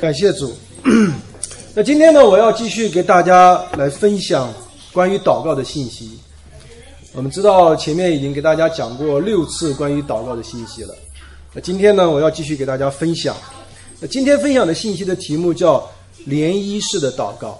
感谢主。那今天呢，我要继续给大家来分享关于祷告的信息。我们知道前面已经给大家讲过6次关于祷告的信息了。那今天呢，我要继续给大家分享。那今天分享的信息的题目叫涟漪式的祷告。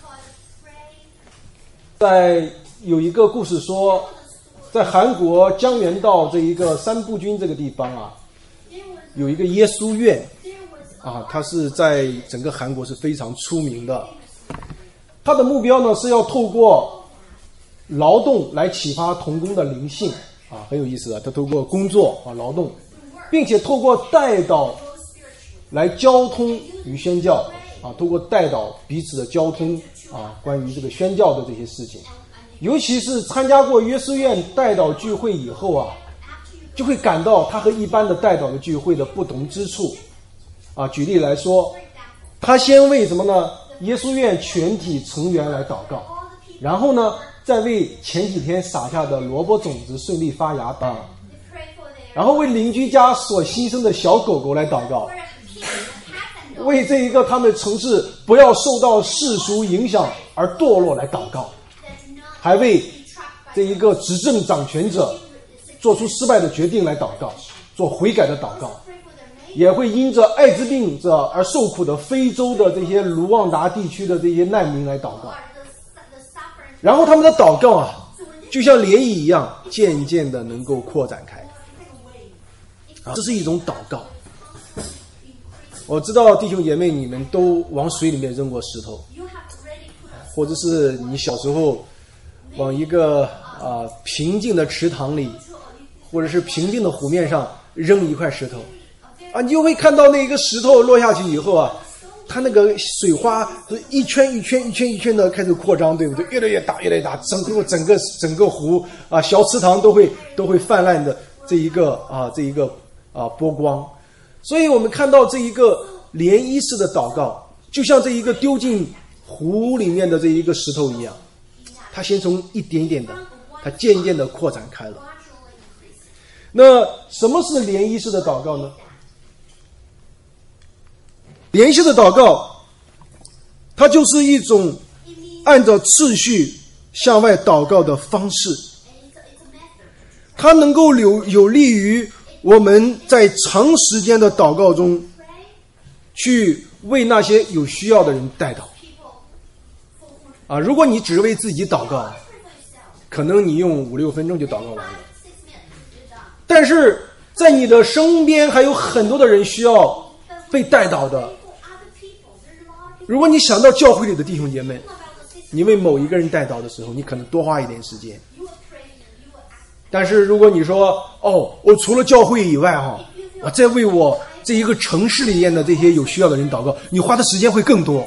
有一个故事说，在韩国江原道这一个三步军这个地方啊，有一个耶稣院啊，它是在整个韩国是非常出名的。它的目标呢是要透过劳动来启发同工的灵性啊，很有意思的。他透过工作啊劳动，并且透过代祷来交通与宣教啊，透过代祷彼此的交通啊，关于这个宣教的这些事情。尤其是参加过耶稣院代祷聚会以后啊，就会感到他和一般的代祷的聚会的不同之处啊。举例来说，他先为什么呢？耶稣院全体成员来祷告，然后呢再为前几天撒下的萝卜种子顺利发芽祷，然后为邻居家所牺牲的小狗狗来祷告，为这一个他们城市不要受到世俗影响而堕落来祷告，还为这一个执政掌权者做出失败的决定来祷告，做悔改的祷告，也会因着艾滋病者而受苦的非洲的这些卢旺达地区的这些难民来祷告。然后他们的祷告啊，就像涟漪一样，渐渐的能够扩展开啊，这是一种祷告。我知道弟兄姐妹你们都往水里面扔过石头，或者是你小时候往一个平静的池塘里，或者是平静的湖面上扔一块石头啊，你就会看到那个石头落下去以后啊，它那个水花一圈一圈一圈一圈的开始扩张，对不对？越来越大越来越大，整个湖啊小池塘都会泛滥的这一个波光。所以我们看到这一个涟漪式的祷告，就像这一个丢进湖里面的这一个石头一样，它先从一点点的，它渐渐的扩展开了。那什么是涟漪式的祷告呢？涟漪式的祷告，它就是一种按照次序向外祷告的方式，它能够有利于我们在长时间的祷告中去为那些有需要的人代祷啊。如果你只是为自己祷告，可能你用5-6分钟就祷告完了，但是在你的身边还有很多的人需要被代祷的。如果你想到教会里的弟兄姐妹，你为某一个人代祷的时候，你可能多花一点时间。但是如果你说我除了教会以外我再为我这一个城市里面的这些有需要的人祷告，你花的时间会更多。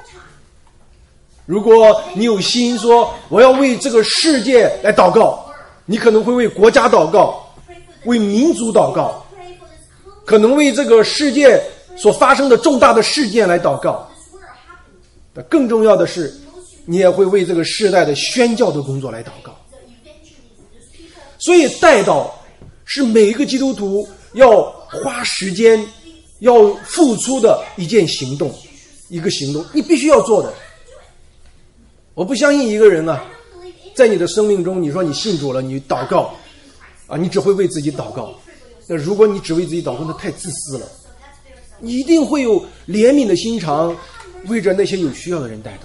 如果你有心说我要为这个世界来祷告，你可能会为国家祷告，为民族祷告，可能为这个世界所发生的重大的事件来祷告。更重要的是，你也会为这个世代的宣教的工作来祷告。所以代祷是每一个基督徒要花时间要付出的一个行动，你必须要做的。我不相信一个人在你的生命中，你说你信主了，你祷告你只会为自己祷告。那如果你只为自己祷告，那太自私了。你一定会有怜悯的心肠，为着那些有需要的人代祷。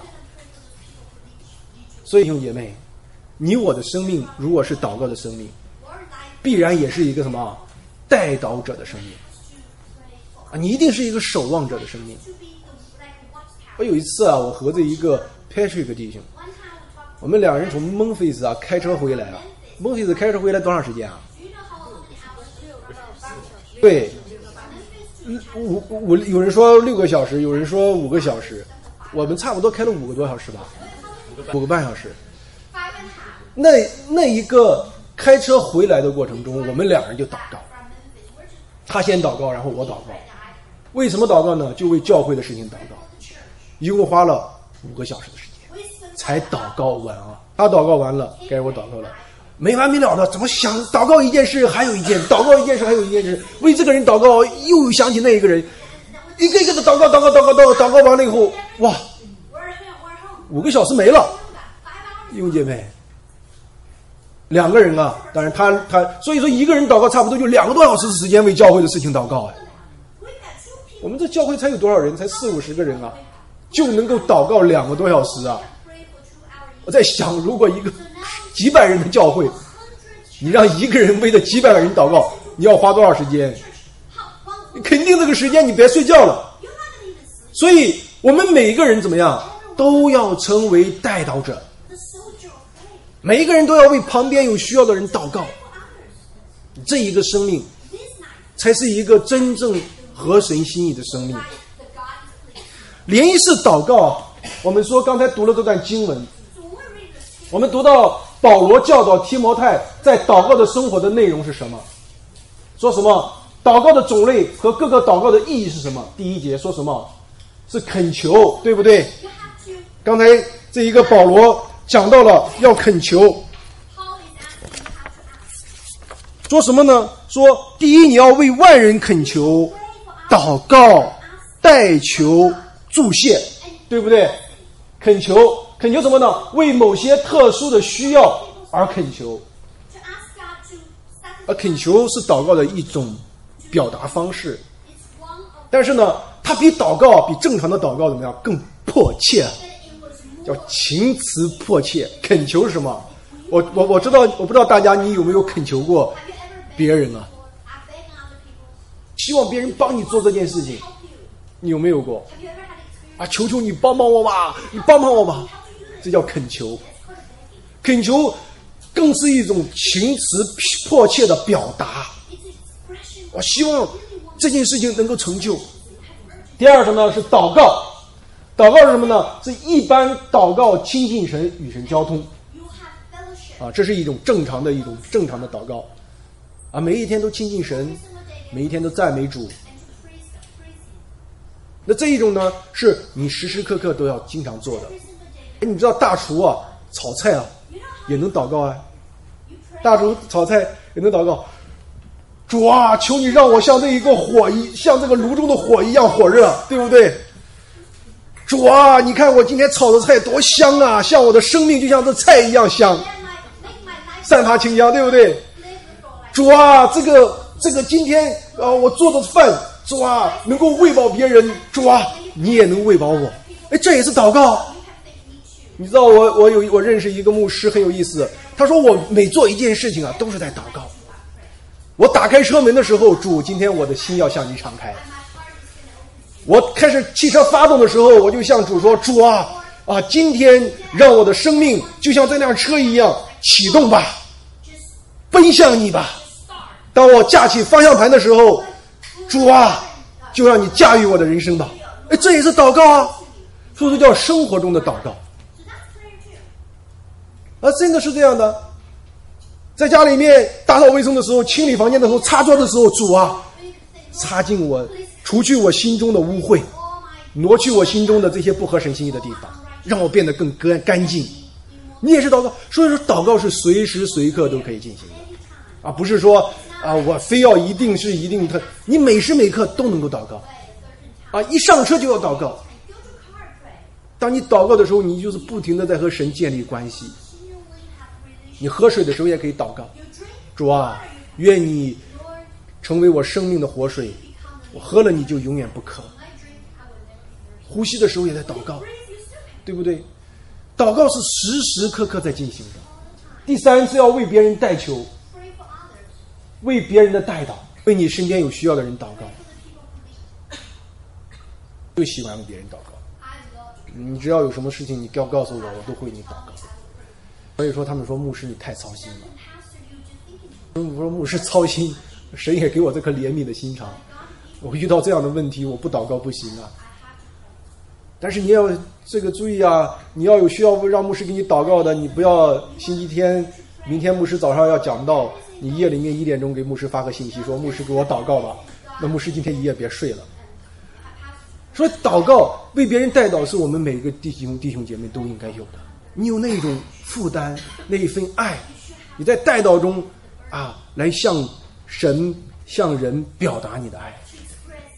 所以弟兄姐妹，你我的生命如果是祷告的生命，必然也是一个什么代祷者的生命你一定是一个守望者的生命。我有一次我和这一个 Patrick 弟兄，我们两人从蒙菲斯开车回来蒙菲斯开车回来多长时间对，有人说6个小时，有人说5个小时，我们差不多开了5个多小时吧，5个半小时。那一个开车回来的过程中，我们两人就祷告，他先祷告，然后我祷告。为什么祷告呢？就为教会的事情祷告，一共花了5个小时的时间才祷告完他祷告完了，该我祷告了，没完没了的，怎么想祷告一件事还有一件，祷告一件事还有一件事，为这个人祷告又想起那一个人， 一个一个的祷告完了以后，哇，5个小时没了，弟兄姐妹，2个人啊，当然他，所以说一个人祷告差不多就2个多小时的时间为教会的事情祷告。我们这教会才有多少人？才40-50个人啊，就能够祷告2个多小时啊！我在想，如果一个几百人的教会，你让一个人为了几百个人祷告，你要花多少时间？肯定这个时间你别睡觉了。所以我们每一个人怎么样，都要成为代祷者，每一个人都要为旁边有需要的人祷告。这一个生命才是一个真正合神心意的生命。连一次祷告，我们说刚才读了这段经文，我们读到保罗教导提摩太在祷告的生活的内容是什么？说什么？祷告的种类和各个祷告的意义是什么？第1节说什么？是恳求，对不对？刚才这一个保罗讲到了要恳求，说什么呢？说第一，你要为万人恳求、祷告、代求、祝谢，对不对？恳求什么呢？为某些特殊的需要而恳求，而恳求是祷告的一种表达方式，但是呢，它比正常的祷告怎么样？更迫切，叫情辞迫切。恳求是什么？我不知道大家你有没有恳求过别人啊？希望别人帮你做这件事情，你有没有过？啊，求求你帮帮我吧，你帮帮我吧，这叫恳求。恳求更是一种情辞迫切的表达。我希望这件事情能够成就。第二个呢是祷告，祷告是什么呢？是一般祷告亲近神，与神交通。啊，这是一种正常的祷告。啊，每一天都亲近神，每一天都赞美主。那这一种呢，是你时时刻刻都要经常做的。你知道大厨啊，炒菜啊，也能祷告啊。大厨炒菜也能祷告。主啊，求你让我像这个炉中的火一样火热，对不对？主啊，你看我今天炒的菜多香啊，像我的生命就像这菜一样香，散发清香，对不对？主啊，这个今天我做的饭，主啊，能够喂饱别人，主啊，你也能喂饱我。哎，这也是祷告。你知道我认识一个牧师很有意思，他说我每做一件事情啊，都是在祷告。我打开车门的时候，主，今天我的心要向你敞开。我开始汽车发动的时候，我就向主说，主啊，今天让我的生命就像这辆车一样启动吧，奔向你吧。当我架起方向盘的时候，主啊，就让你驾驭我的人生吧。哎，这也是祷告啊，所以说叫生活中的祷告。真的是这样的。在家里面打扫卫生的时候，清理房间的时候，擦桌的时候，主啊，擦净我，除去我心中的污秽，挪去我心中的这些不合神心意的地方，让我变得更干净。你也是祷告，所以说祷告是随时随刻都可以进行的，不是说我非要一定你每时每刻都能够祷告，一上车就要祷告。当你祷告的时候，你就是不停的在和神建立关系。你喝水的时候也可以祷告，主啊，愿你成为我生命的活水，我喝了你就永远不渴。呼吸的时候也在祷告，对不对？祷告是时时刻刻在进行的。第三是要为别人代求，为别人的代祷，为你身边有需要的人祷告。最喜欢为别人祷告，你只要有什么事情你告诉我，我都会为你祷告。所以说他们说牧师你太操心了，我说牧师操心，神也给我这颗怜悯的心肠，我遇到这样的问题我不祷告不行啊。但是你要这个注意啊，你要有需要让牧师给你祷告的，你不要星期天明天牧师早上要讲道，你夜里面1点钟给牧师发个信息说牧师给我祷告吧，那牧师今天一夜别睡了。所以祷告为别人代祷是我们每一个弟兄姐妹都应该有的。你有那种负担，那一份爱，你在代祷中来向神向人表达你的爱。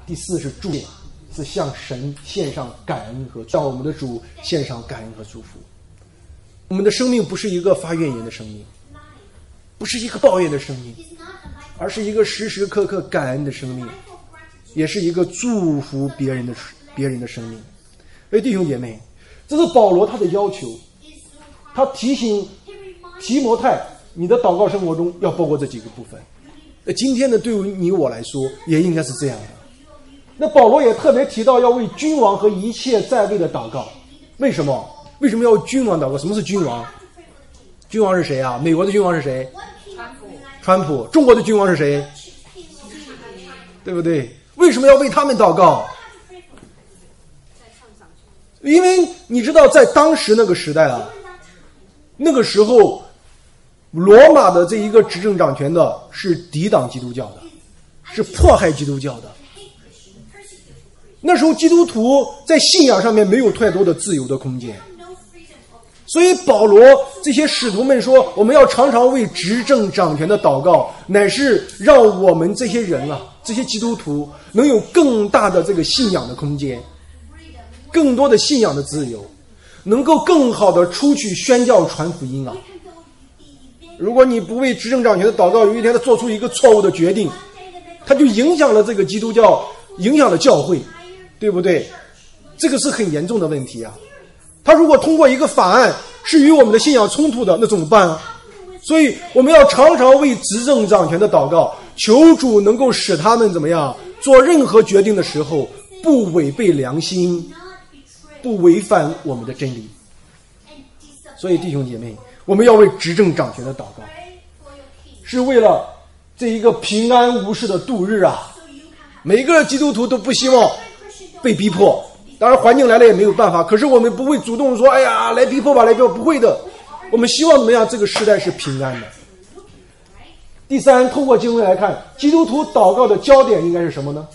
第4是祝献，是向神献上感恩和向我们的主献上感恩和祝福。我们的生命不是一个发怨言的生命，不是一个抱怨的生命，而是一个时时刻刻感恩的生命，也是一个祝福别人的生命。所以弟兄姐妹，这是保罗他的要求，他提醒提摩太，你的祷告生活中要包括这几个部分。今天呢，对于你我来说也应该是这样的。那保罗也特别提到要为君王和一切在位的祷告。为什么要为君王祷告？什么是君王？君王是谁啊？美国的君王是谁？川普。中国的君王是谁？对不对？为什么要为他们祷告？因为你知道，在当时那个时代啊，那个时候罗马的这一个执政掌权的是抵挡基督教的，是迫害基督教的。那时候基督徒在信仰上面没有太多的自由的空间，所以保罗这些使徒们说，我们要常常为执政掌权的祷告，乃是让我们这些人啊，这些基督徒能有更大的这个信仰的空间，更多的信仰的自由，能够更好的出去宣教传福音啊。如果你不为执政掌权的祷告，有一天他做出一个错误的决定，他就影响了这个基督教，影响了教会，对不对？这个是很严重的问题啊。他如果通过一个法案是与我们的信仰冲突的，那怎么办啊？所以我们要常常为执政掌权的祷告，求主能够使他们怎么样，做任何决定的时候不违背良心，不违反我们的真理。所以弟兄姐妹，我们要为执政掌权的祷告，是为了这一个平安无事的度日啊。每个基督徒都不希望被逼迫，当然环境来了也没有办法，可是我们不会主动说，哎呀，来逼迫吧，来逼迫，不会的。我们希望怎么样？这个时代是平安的。第3，通过经文来看，基督徒祷告的焦点应该是什么呢？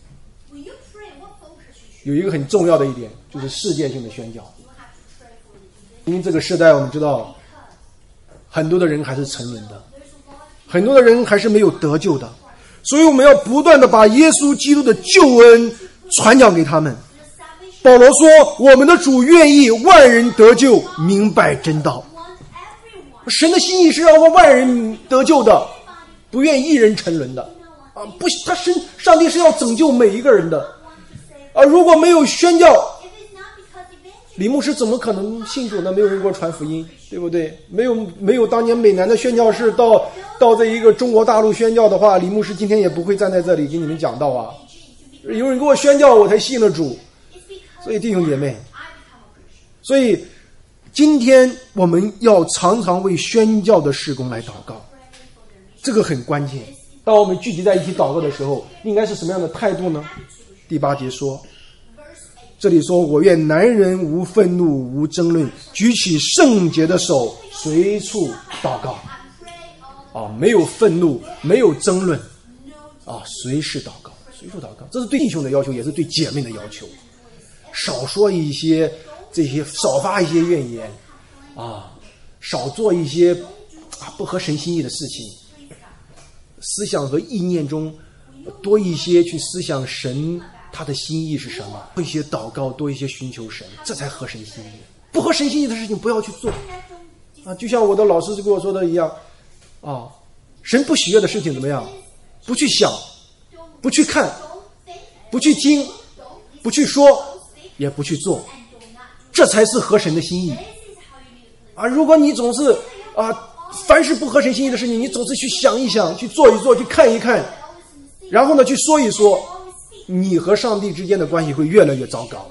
有一个很重要的一点，就是世界性的宣教。因为这个时代我们知道，很多的人还是沉沦的，很多的人还是没有得救的，所以我们要不断的把耶稣基督的救恩传讲给他们。保罗说，我们的主愿意万人得救，明白真道。神的心意是让万人得救的，不愿一人沉沦的啊！不，上帝是要拯救每一个人的啊！如果没有宣教，李牧师怎么可能信主呢？没有人给我传福音，对不对？没有当年美南的宣教士到这一个中国大陆宣教的话，李牧师今天也不会站在这里给你们讲道啊！有人给我宣教，我才信了主。所以弟兄姐妹，所以今天我们要常常为宣教的事工来祷告，这个很关键。当我们聚集在一起祷告的时候，应该是什么样的态度呢？第8节说，这里说，我愿男人无愤怒无争论，举起圣洁的手，随处祷告啊，没有愤怒，没有争论啊，随时祷告，随处祷告。这是对弟兄的要求，也是对姐妹的要求。少说一些这些，少发一些怨言啊，少做一些不合神心意的事情。思想和意念中多一些去思想神他的心意是什么，多一些祷告，多一些寻求神，这才合神心意。不合神心意的事情不要去做啊！就像我的老师跟我说的一样啊，神不喜悦的事情怎么样？不去想，不去看，不去听，不去说，也不去做，这才是合神的心意啊！如果你总是凡是不合神心意的事情，你总是去想一想，去做一做，去看一看，然后呢去说一说，你和上帝之间的关系会越来越糟糕。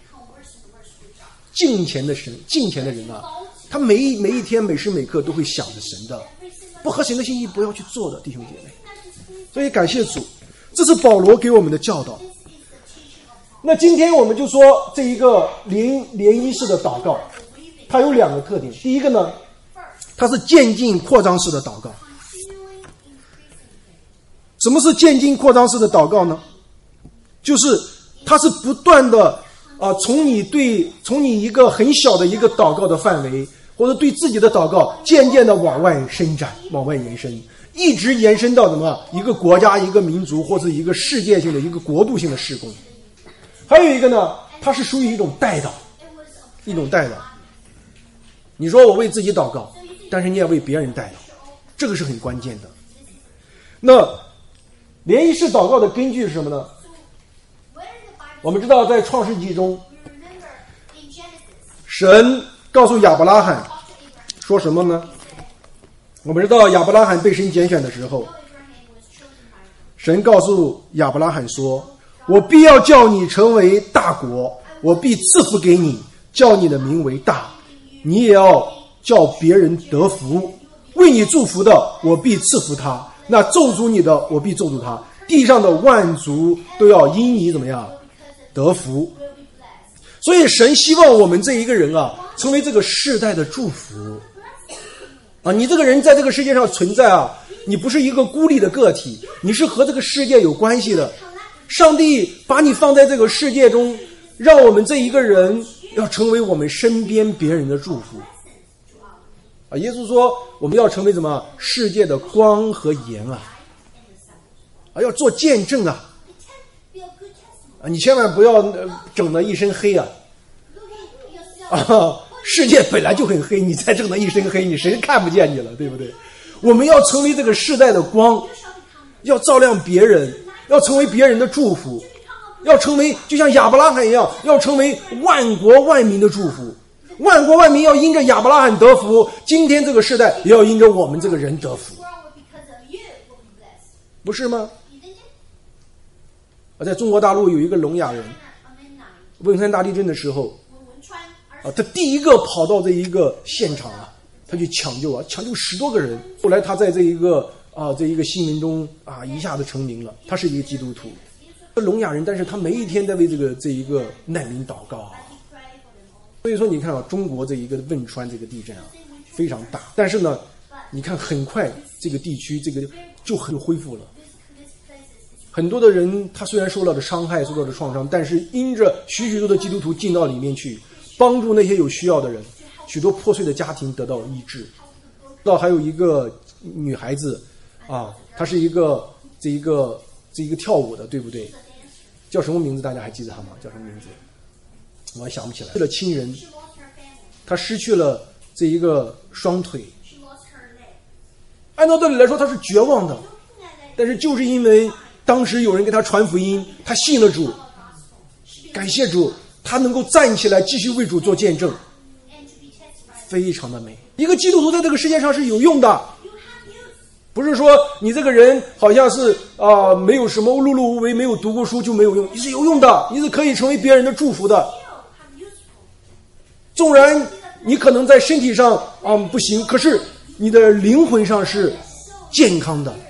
敬虔的人啊，他每一天每时每刻都会想着神的，不合神的心意不要去做的，弟兄姐妹。所以感谢主，这是保罗给我们的教导。那今天我们就说这一个联谊式的祷告，它有2个特点。第一个呢，它是渐进扩张式的祷告。什么是渐进扩张式的祷告呢？就是它是不断的从你一个很小的一个祷告的范围，或者对自己的祷告渐渐的往外伸展，往外延伸， 一直延伸到什么一个国家、一个民族或是一个世界性的一个国度性的事工。还有一个呢，它是属于一种代祷，一种代祷。你说我为自己祷告，但是你也为别人代祷，这个是很关键的。那联谊式祷告的根据是什么呢？我们知道在创世纪中，神告诉亚伯拉罕说什么呢？我们知道亚伯拉罕被神拣选的时候，神告诉亚伯拉罕说，我必要叫你成为大国，我必赐福给你，叫你的名为大，你也要叫别人得福，为你祝福的我必赐福他，那咒诅你的我必咒诅他，地上的万族都要因你怎么样得福。所以神希望我们这一个人啊，成为这个世代的祝福啊！你这个人在这个世界上存在啊，你不是一个孤立的个体，你是和这个世界有关系的。上帝把你放在这个世界中，让我们这一个人要成为我们身边别人的祝福啊！耶稣说我们要成为什么？世界的光和盐啊！要做见证啊！你千万不要整得一身黑啊！世界本来就很黑，你再整得一身黑，你谁看不见你了，对不对？我们要成为这个世代的光，要照亮别人，要成为别人的祝福，要成为就像亚伯拉罕一样，要成为万国万民的祝福。万国万民要因着亚伯拉罕得福，今天这个世代也要因着我们这个人得福，不是吗？在中国大陆有一个聋哑人，汶川大地震的时候他第一个跑到这一个现场啊，他去抢救10多个人。后来他在这一个新闻中一下子成名了。他是一个基督徒，聋哑人，但是他每一天在为这一个难民祷告啊。所以说你看中国这一个汶川这个地震非常大，但是呢，你看很快这个地区就很恢复了。很多的人他虽然受到了伤害，受到了创伤，但是因着许许多的基督徒进到里面去，帮助那些有需要的人，许多破碎的家庭得到医治。还有一个女孩子她是一个跳舞的，对不对？叫什么名字？大家还记得她吗？叫什么名字？我还想不起来。失去了亲人，她失去了这一个双腿。按照道理来说，她是绝望的，但是就是因为当时有人给她传福音，她信了主，感谢主，她能够站起来继续为主做见证，非常的美。一个基督徒在这个世界上是有用的，不是说你这个人好像是没有什么碌碌无为，没有读过书就没有用，你是有用的，你是可以成为别人的祝福的。纵然你可能在身体上不行，可是你的灵魂上是健康的。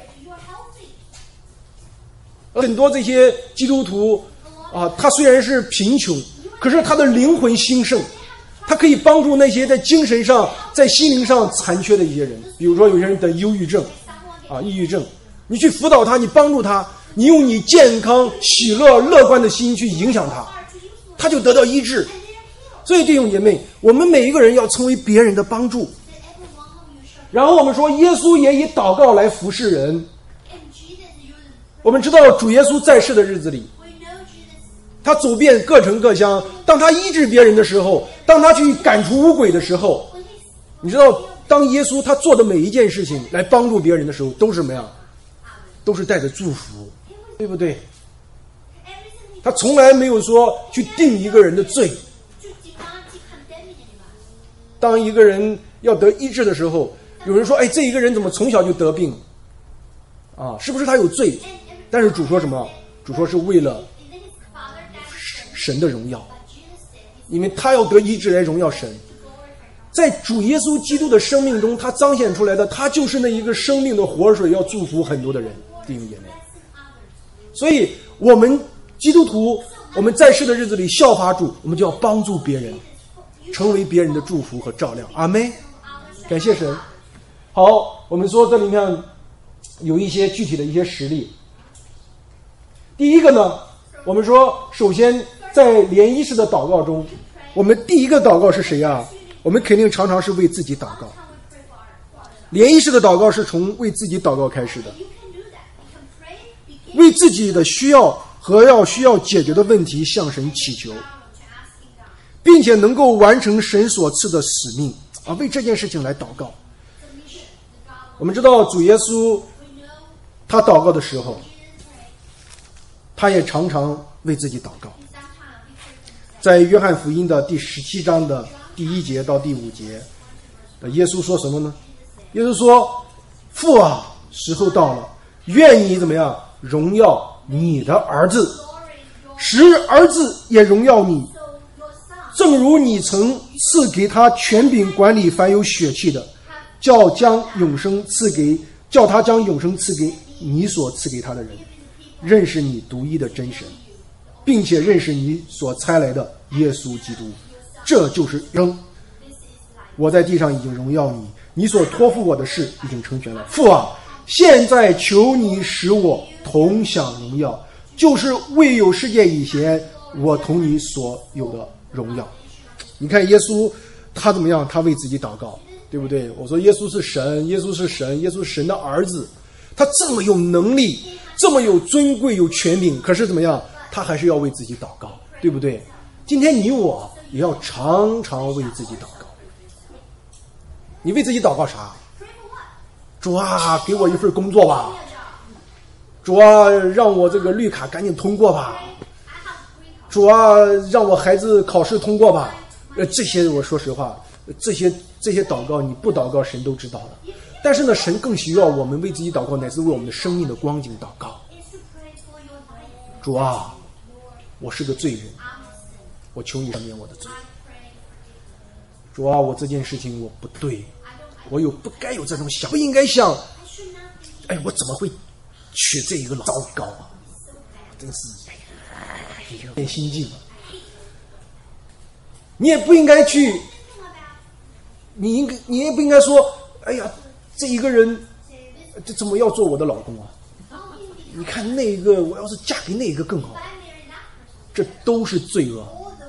很多这些基督徒他虽然是贫穷，可是他的灵魂兴盛，他可以帮助那些在精神上在心灵上残缺的一些人。比如说有些人得忧郁症抑郁症，你去辅导他，你帮助他，你用你健康喜乐乐观的心去影响他，他就得到医治。所以弟兄姐妹，我们每一个人要成为别人的帮助。然后我们说耶稣也以祷告来服侍人。我们知道主耶稣在世的日子里，他走遍各城各乡，当他医治别人的时候，当他去赶除污鬼的时候，你知道当耶稣他做的每一件事情来帮助别人的时候，都是什么样？都是带着祝福，对不对？他从来没有说去定一个人的罪。当一个人要得医治的时候，有人说这一个人怎么从小就得病是不是他有罪？但是主说什么？主说是为了神的荣耀，因为他要得医治来荣耀神。在主耶稣基督的生命中，他彰显出来的，他就是那一个生命的活水，要祝福很多的人，弟兄姐妹。所以我们基督徒，我们在世的日子里效法主，我们就要帮助别人，成为别人的祝福和照亮。阿们，感谢神。好，我们说这里面有一些具体的一些实例。第一个呢，我们说首先在联谊式的祷告中，我们第一个祷告是谁啊？我们肯定常常是为自己祷告。 联谊式的祷告是从为自己祷告开始的，为自己的需要和需要解决的问题向神祈求，并且能够完成神所赐的使命啊，为这件事情来祷告。我们知道主耶稣他祷告的时候，他也常常为自己祷告。在约翰福音的第17章的第1节到第5节，耶稣说什么呢？耶稣说：父啊，时候到了，愿你怎么样荣耀你的儿子，使儿子也荣耀你，正如你曾赐给他权柄管理凡有血气的，叫他将永生赐给你所赐给他的人，认识你独一的真神，并且认识你所差来的耶稣基督，这就是生。我在地上已经荣耀你，你所托付我的事已经成全了。父啊，现在求你使我同享荣耀，就是未有世界以前我同你所有的荣耀。你看耶稣他怎么样？他为自己祷告，对不对？我说耶稣是神，耶稣是神，耶稣是神的儿子，他这么有能力，这么有尊贵有权柄，可是怎么样？他还是要为自己祷告，对不对？今天你我也要常常为自己祷告。你为自己祷告啥？主啊，给我一份工作吧。主啊，让我这个绿卡赶紧通过吧。主啊，让我孩子考试通过吧。这些我说实话，这些祷告你不祷告神都知道的。但是呢，神更需要我们为自己祷告，乃至为我们的生命的光景祷告。主啊，我是个罪人，我求你赦免我的罪。主啊，我这件事情我不对，我不该有这种想，不应该想，我怎么会娶这一个老糟糕啊？真是变心境了。你也不应该去，你也不应该说，这一个人这怎么要做我的老公啊？你看那个，我要是嫁给那个更好。这都是罪恶。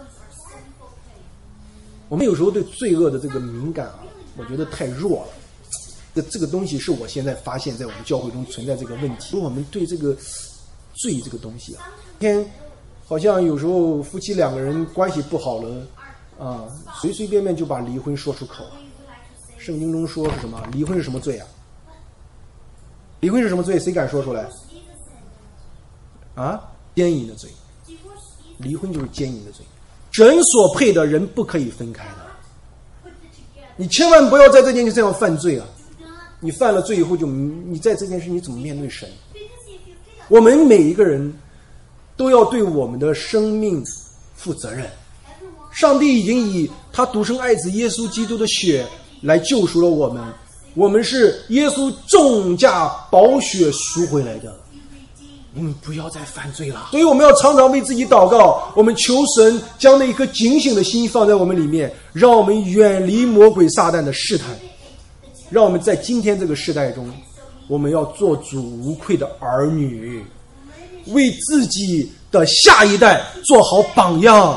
我们有时候对罪恶的这个敏感我觉得太弱了。这个东西是我现在发现在我们教会中存在这个问题。我们对这个罪这个东西今天好像有时候夫妻2个人关系不好了随随便便就把离婚说出口。圣经中说是什么？离婚是什么罪啊？离婚是什么罪？谁敢说出来？奸淫的罪。离婚就是奸淫的罪。神所配的人不可以分开的。你千万不要在这件事上犯罪啊！你犯了罪以后，你在这件事你怎么面对神？我们每一个人都要对我们的生命负责任。上帝已经以他独生爱子耶稣基督的血来救赎了我们，我们是耶稣重价宝血赎回来的。我们不要再犯罪了，所以我们要常常为自己祷告，我们求神将那一颗警醒的心放在我们里面，让我们远离魔鬼撒旦的试探，让我们在今天这个时代中，我们要做主无愧的儿女，为自己的下一代做好榜样。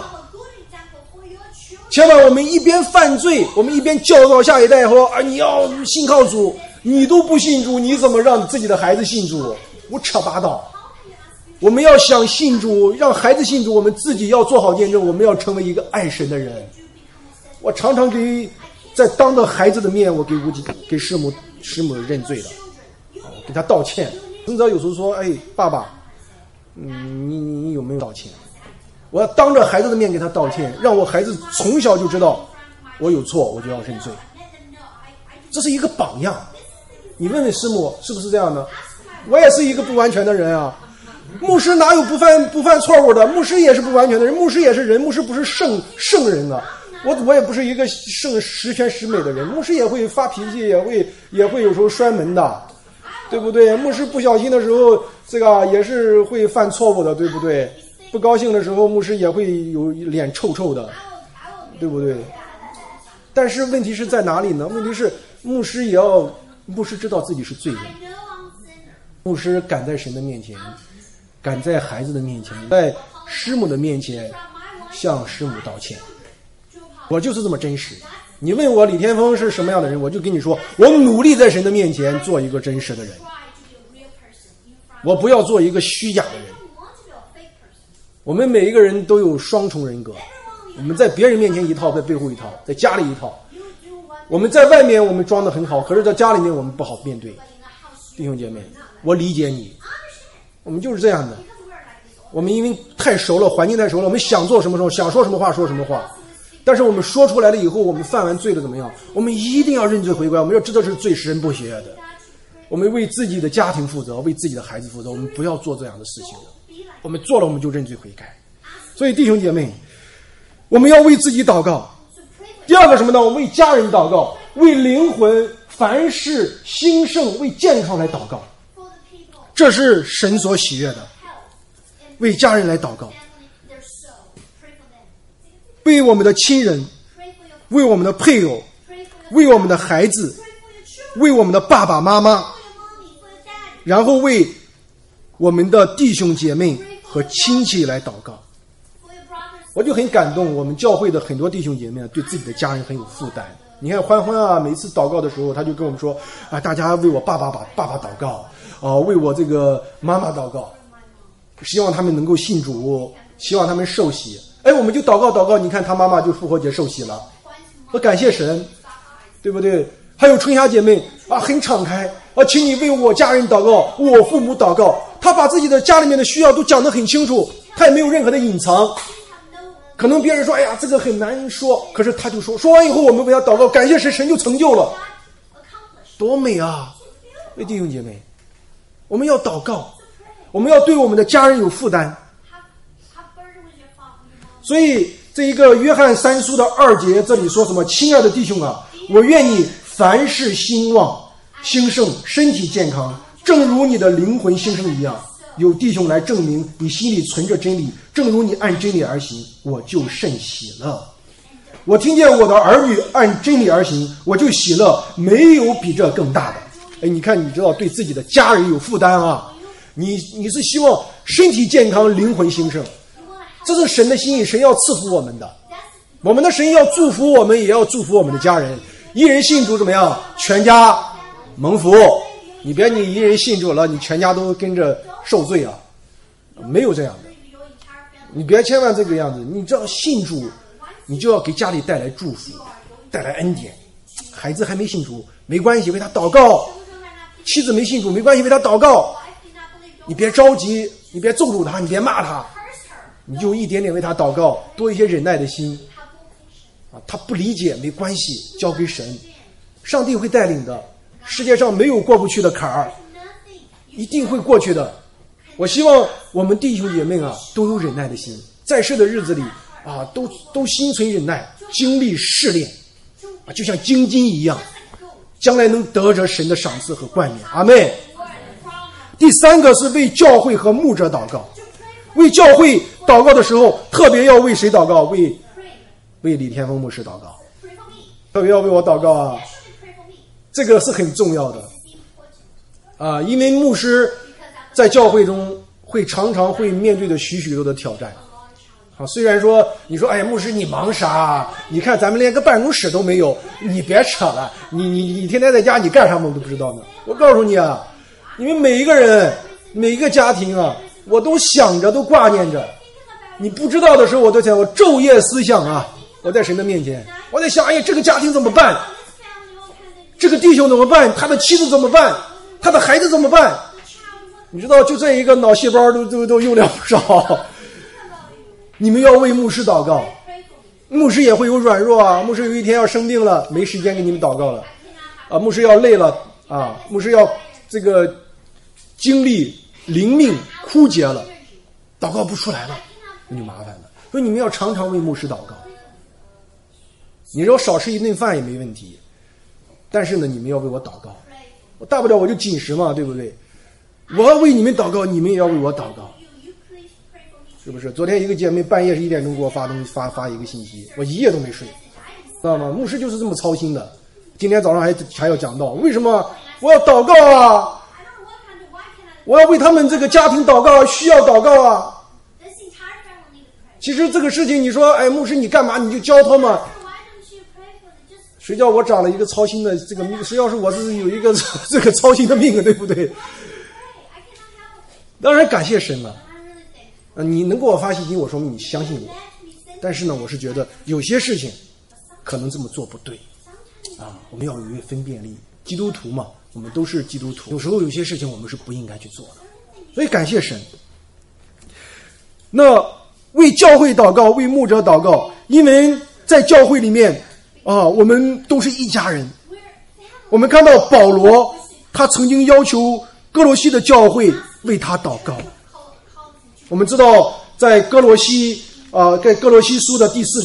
千万我们一边犯罪，我们一边教导下一代说你要信靠主，你都不信主，你怎么让自己的孩子信主？胡扯八道。我们要想信主，让孩子信主，我们自己要做好见证，我们要成为一个爱神的人。我常常在当着孩子的面，我给师母认罪的，给他道歉。你知道有时候说爸爸你有没有道歉？我要当着孩子的面给他道歉，让我孩子从小就知道我有错我就要认罪，这是一个榜样。你问问师母是不是这样的？我也是一个不完全的人啊。牧师哪有不犯错误的？牧师也是不完全的人，牧师也是人，牧师不是圣人啊。我也不是一个十全十美的人，牧师也会发脾气，也会有时候摔门的，对不对？牧师不小心的时候，这个也是会犯错误的，对不对？不高兴的时候，牧师也会有脸臭臭的，对不对？但是问题是在哪里呢？问题是牧师知道自己是罪人，牧师敢在神的面前，敢在孩子的面前，在师母的面前向师母道歉。我就是这么真实， 你问我李天峰是什么样的人，我就跟你说，我努力在神的面前做一个真实的人，我不要做一个虚假的人。我们每一个人都有双重人格，我们在别人面前一套，在背后一套，在家里一套。我们在外面我们装得很好，可是在家里面我们不好面对。弟兄姐妹，我理解你，我们就是这样的。我们因为太熟了，环境太熟了，我们想做什么时候，想说什么话说什么话。但是我们说出来了以后，我们犯完罪了怎么样？我们一定要认罪悔改，我们要知道是罪使人不喜悦的。我们为自己的家庭负责，为自己的孩子负责，我们不要做这样的事情的。我们做了我们就认罪悔改。所以弟兄姐妹，我们要为自己祷告。第二个什么呢？我们为家人祷告，为灵魂凡事兴盛，为健康来祷告，这是神所喜悦的。为家人来祷告，为我们的亲人，为我们的配偶，为我们的孩子，为我们的爸爸妈妈，然后为我们的弟兄姐妹和亲戚来祷告。我就很感动，我们教会的很多弟兄姐妹对自己的家人很有负担。你看欢欢啊，每次祷告的时候，他就跟我们说啊，大家为我爸爸祷告为我这个妈妈祷告，希望他们能够信主，希望他们受洗。我们就祷告，你看他妈妈就复活节受洗了，我感谢神，对不对？还有春霞姐妹啊，很敞开啊，请你为我家人祷告，我父母祷告。她把自己的家里面的需要都讲得很清楚，她也没有任何的隐藏。可能别人说哎呀这个很难说，可是她就说完以后我们为她祷告，感谢神，神就成就了，多美啊！为弟兄姐妹，我们要祷告，我们要对我们的家人有负担。所以这一个约翰3书的2节，这里说什么？亲爱的弟兄啊，我愿你凡事兴旺兴盛，身体健康，正如你的灵魂兴盛一样。有弟兄来证明你心里存着真理，正如你按真理而行，我就甚喜乐。我听见我的儿女按真理而行，我就喜乐，没有比这更大的。你看，你知道对自己的家人有负担啊，你是希望身体健康，灵魂兴盛，这是神的心意，神要赐福我们的。我们的神要祝福我们，也要祝福我们的家人。一人信主怎么样？全家蒙福。你别你一人信主了，你全家都跟着受罪啊，没有这样的。你别千万这个样子，你只要信主，你就要给家里带来祝福，带来恩典。孩子还没信主没关系，为他祷告；妻子没信主没关系，为他祷告。你别着急，你别咒诅他，你别骂他，你就一点点为他祷告，多一些忍耐的心啊。他不理解没关系，交给神，上帝会带领的。世界上没有过不去的坎儿，一定会过去的。我希望我们弟兄姐妹啊都有忍耐的心，在世的日子里啊都心存忍耐，经历试炼啊，就像精金一样，将来能得着神的赏赐和冠冕。阿们。第三个是为教会和牧者祷告。为教会祷告的时候，特别要为谁祷告？为李天峰牧师祷告，特别要为我祷告啊。这个是很重要的啊，因为牧师在教会中常常会面对着许多的挑战啊。虽然说你说哎呀牧师你忙啥？你看咱们连个办公室都没有，你别扯了，你天天在家你干啥我都不知道呢。我告诉你啊，你们每一个人每一个家庭啊，我都想着都挂念着。你不知道的时候我都想，我昼夜思想啊，我在神的面前我在想，哎呀这个家庭怎么办？这个弟兄怎么办？他的妻子怎么办？他的孩子怎么办？你知道就这一个脑细胞都用了不少。你们要为牧师祷告，牧师也会有软弱啊，牧师有一天要生病了，没时间给你们祷告了啊，牧师要累了啊，牧师要这个精力灵命枯竭了，祷告不出来了，那就麻烦了。所以你们要常常为牧师祷告。你说少吃一顿饭也没问题，但是呢，你们要为我祷告，我大不了我就禁食嘛，对不对？我要为你们祷告，你们也要为我祷告，是不是？昨天一个姐妹半夜1点钟给我发一个信息，我一夜都没睡，知道吗？牧师就是这么操心的。今天早上还要讲到，为什么我要祷告啊？我要为他们这个家庭祷告，需要祷告啊。其实这个事情，你说，哎，牧师你干嘛？你就交托嘛。 谁叫我长了一个操心的这个命？谁要是我是有一个这个操心的命啊，对不对？当然感谢神了。你能给我发信息，我说明你相信我。但是呢，我是觉得有些事情可能这么做不对啊，我们要有一个分辨力。基督徒嘛，我们都是基督徒，有时候有些事情我们是不应该去做的。所以感谢神。那为教会祷告，为牧者祷告，因为在教会里面啊，我们都是一家人。我们看到保罗，他曾经要求哥罗西的教会为他祷告。我们知道，在哥罗西书的第4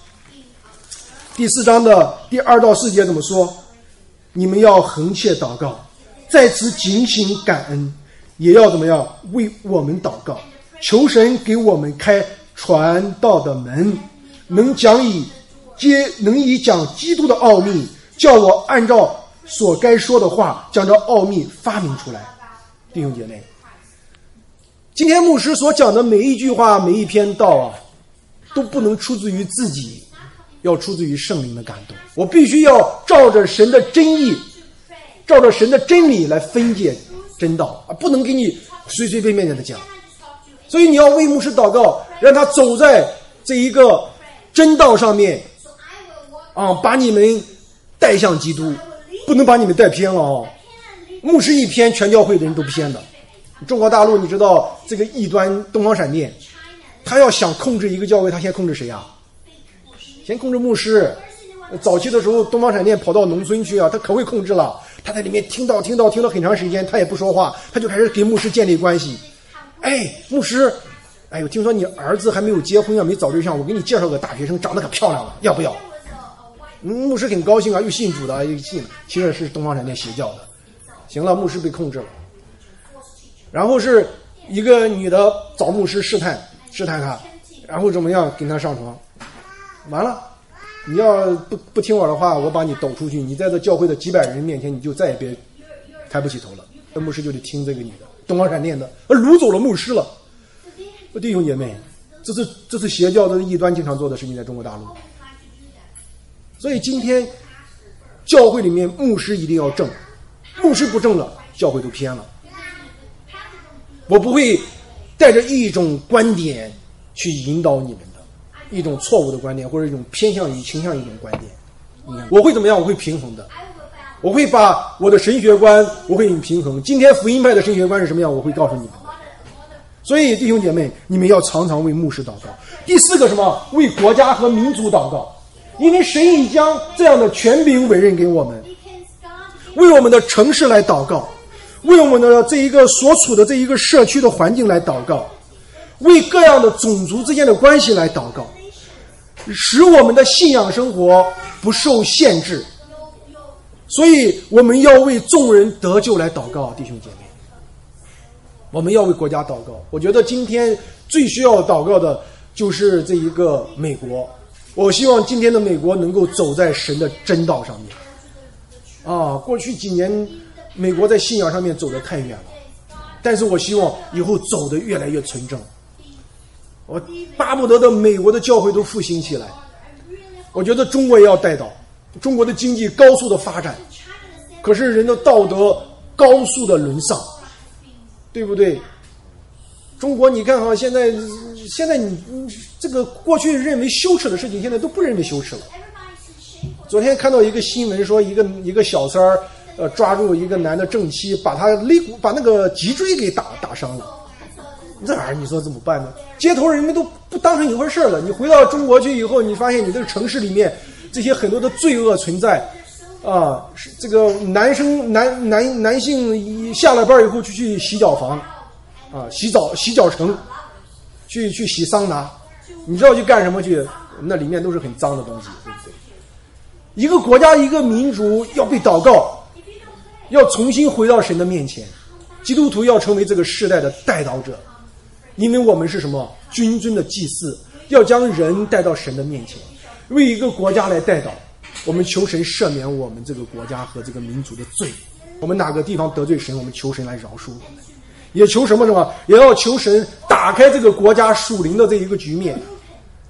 章的第2到4节怎么说？你们要恒切祷告，在此警醒感恩，也要怎么样为我们祷告，求神给我们开传道的门，能以讲基督的奥秘，叫我按照所该说的话，将这奥秘发明出来。弟兄姐妹，今天牧师所讲的每一句话，每一篇道啊，都不能出自于自己，要出自于圣灵的感动。我必须要照着神的真意，照着神的真理来分解真道啊，不能给你随随便便的讲。所以你要为牧师祷告，让他走在这一个真道上面啊，把你们带向基督，不能把你们带偏了哦。牧师一偏，全教会的人都偏的。中国大陆你知道这个异端东方闪电，他要想控制一个教会，他先控制谁啊？先控制牧师。早期的时候东方闪电跑到农村去啊，他可会控制了。他在里面听到很长时间，他也不说话，他就开始给牧师建立关系。哎，牧师，哎，我听说你儿子还没有结婚啊，没找对象，我给你介绍个大学生，长得可漂亮了，要不要？牧师很高兴啊，又信主的，又信了，其实是东方闪电邪教的。行了，牧师被控制了。然后是一个女的找牧师试探他，然后怎么样跟他上床，完了，你要不听我的话，我把你抖出去，你在这教会的几百人面前，你就再也别抬不起头了。那牧师就得听这个女的，东方闪电的，掳走了牧师了。弟兄姐妹，这是邪教的异端经常做的事情，在中国大陆。所以今天教会里面牧师一定要正，牧师不正了，教会都偏了。我不会带着一种观点去引导你们的，一种错误的观点，或者一种倾向于一种观点。我会怎么样？我会平衡的。我会把我的神学观，我会平衡。今天福音派的神学观是什么样？我会告诉你们。所以弟兄姐妹，你们要常常为牧师祷告。第4个什么？为国家和民族祷告。因为神已将这样的权柄委任给我们，为我们的城市来祷告，为我们的这一个所处的这一个社区的环境来祷告，为各样的种族之间的关系来祷告，使我们的信仰生活不受限制。所以我们要为众人得救来祷告，弟兄姐妹，我们要为国家祷告。我觉得今天最需要祷告的就是这一个美国。我希望今天的美国能够走在神的真道上面啊！过去几年美国在信仰上面走得太远了，但是我希望以后走得越来越纯正。我巴不得的美国的教会都复兴起来。我觉得中国也要带到，中国的经济高速的发展，可是人的道德高速的沦丧，对不对？中国你看哈，现在你这个过去认为羞耻的事情，现在都不认为羞耻了。昨天看到一个新闻说，一个小三儿抓住一个男的正妻，把那个脊椎给打伤了。这玩意儿你说怎么办呢？街头人们都不当成一回事了。你回到中国去以后，你发现你这个城市里面这些很多的罪恶存在啊，这个男性下了班以后就去洗脚房啊，洗脚城，去洗桑拿，你知道去干什么去？那里面都是很脏的东西，对不对？一个国家一个民族要被祷告，要重新回到神的面前。基督徒要成为这个世代的带导者，因为我们是什么？君尊的祭司，要将人带到神的面前，为一个国家来带导。我们求神赦免我们这个国家和这个民族的罪。我们哪个地方得罪神，我们求神来饶恕我们。也求什么？也要求神打开这个国家属灵的这一个局面，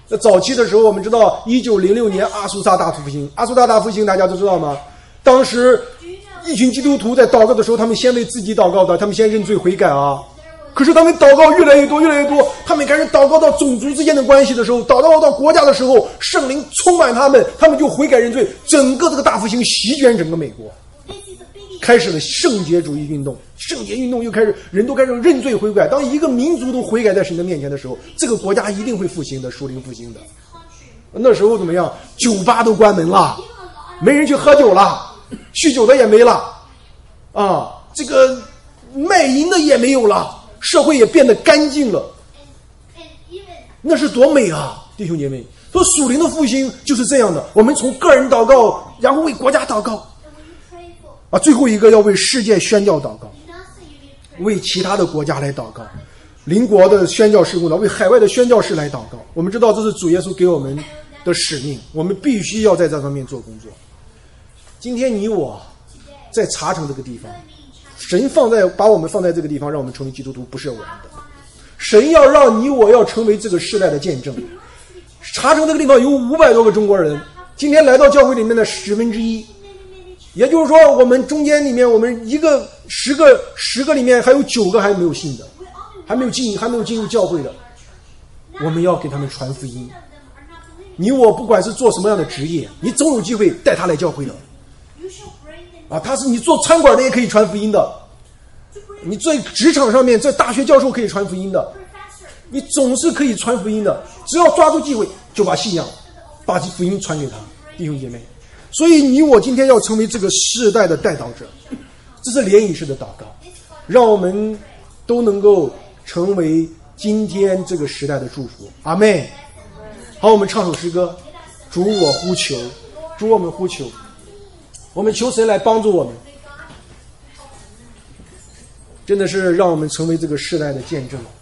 在早期的时候，我们知道1906年阿苏萨大复兴，阿苏萨大复兴大家都知道吗？当时一群基督徒在祷告的时候，他们先为自己祷告的，他们先认罪悔改啊。可是他们祷告越来越多，越来越多，他们开始祷告到种族之间的关系的时候，祷告到国家的时候，圣灵充满他们，他们就悔改认罪，整个这个大复兴席卷整个美国，开始了圣洁主义运动。圣洁运动又开始，人都开始认罪悔改。当一个民族都悔改在神的面前的时候，这个国家一定会复兴的，属灵复兴的。那时候怎么样？酒吧都关门了，没人去喝酒了，酗酒的也没了，啊，这个卖淫的也没有了，社会也变得干净了。那是多美啊，弟兄姐妹！说属灵的复兴就是这样的，我们从个人祷告，然后为国家祷告，啊，最后一个要为世界宣教祷告，为其他的国家来祷告，邻国的宣教事工呢，为海外的宣教士来祷告。我们知道这是主耶稣给我们的使命，我们必须要在这方面做工作。今天你我在茶城这个地方，神把我们放在这个地方，让我们成为基督徒，不是偶然的。神要让你我要成为这个世代的见证。茶城这个地方有500多个中国人，今天来到教会里面的1/10，也就是说，我们中间里面，我们10个里面还有9个还没有信的，还没有进入教会的，我们要给他们传福音。你我不管是做什么样的职业，你总有机会带他来教会的。啊，你做餐馆的也可以传福音的，你在职场上面，在大学教授可以传福音的，你总是可以传福音的，只要抓住机会，就把信仰、把福音传给他，弟兄姐妹。所以你我今天要成为这个世代的带导者，这是联谊式的祷告，让我们都能够成为今天这个时代的祝福。阿们。好，我们唱首诗歌，主我呼求，主我们呼求，我们求神来帮助我们，真的是让我们成为这个世代的见证。